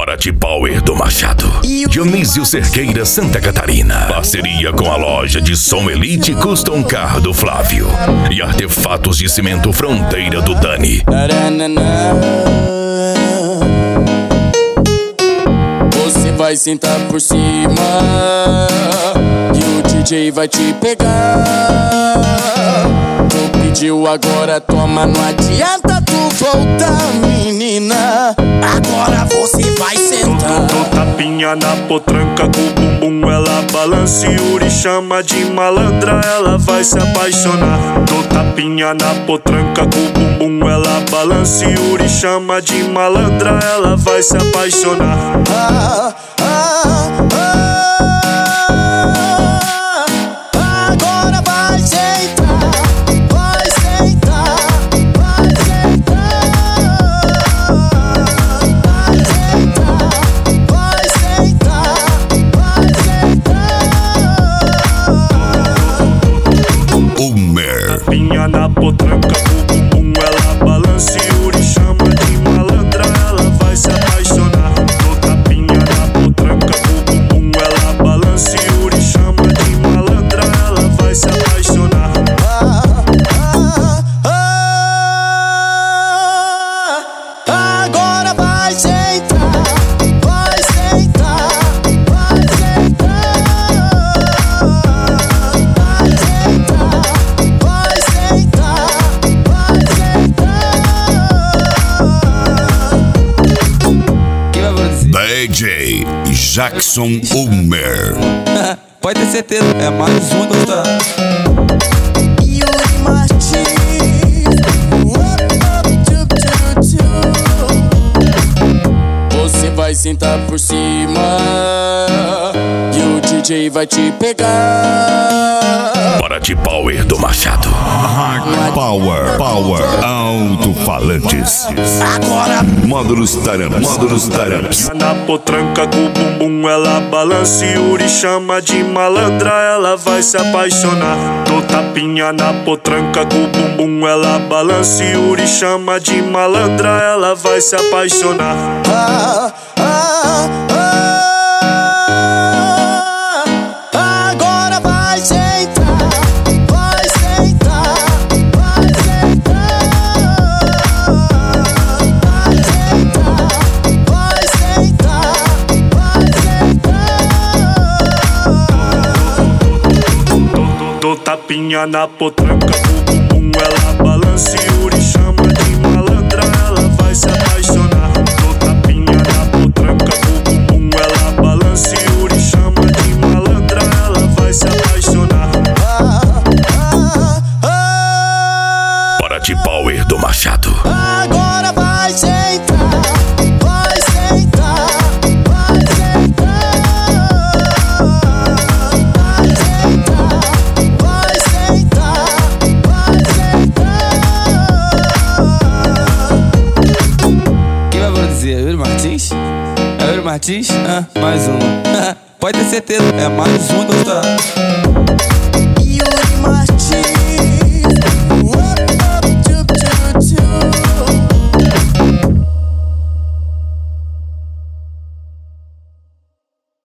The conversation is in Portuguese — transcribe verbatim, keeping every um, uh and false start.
Paraty Power do Machado. Dionísio Cerqueira, Santa Catarina. Parceria com a loja de som Elite Custom Car do Flávio. E artefatos de cimento Fronteira do Dani. Você vai sentar por cima e o D J vai te pegar. Tu pediu, agora toma, não adianta tu voltar, menina. Agora você vai sentar. Tô, tô tapinha na potranca, com o bumbum ela balança. Yuri chama de malandra, ela vai se apaixonar. Tô tapinha na potranca, com o bumbum ela balança. Yuri chama de malandra, ela vai se apaixonar. Ah, ah, ah. Agora vai sentar, vai sentar, vai sentar, vai sentar, vai sentar, vai sentar. Umer. Tapinha na potranca, com o bumbum ela balança. Yuri chama de malandra, ela vai se apaixonar. Tô tapinha na potranca, com o bumbum ela balança. Yuri chama de malandra, ela vai se apaixonar. Ah, ah, ah. Agora vai sentar, vai sentar, vai sentar, vai sentar, vai sentar, vai sentar. Quem vai produzir? D J Jackson Umer. Pode ter certeza, é mais um gostar. Yuri Martins, up, up, tup, tup, tup. Você vai sentar por cima e o D J vai te pegar. Paraty Power do Machado. Power, Power, alto-falantes. Agora Módulos Taramps, módulos Taramps. Na potranca, com o bumbum ela balança. Yuri chama de malandra, ela vai se apaixonar. Tô tapinha na potranca, com o bumbum ela balança. Yuri chama de malandra, ela vai se apaixonar. ah, ah, ah. Agora vai sentar, vai sentar, vai sentar, vai sentar, vai sentar, vai sentar. Tô, tô tapinha na potranca, com o bumbum ela balança. Yuri chama de malandra, ela vai se apaixonar. Tô tapinha na potranca, com o bumbum ela balança. Yuri chama de malandra, ela vai se apaixonar. Ah, ah, ah. Paraty Power do Machado. Agora vai sentar, vai sentar, vai sentar, vai sentar, vai sentar, vai sentar. Quem vai produzir? É o Yuri Martins? É o Yuri Martins? Ah, mais um. Pode ter certeza, é mais um gostar.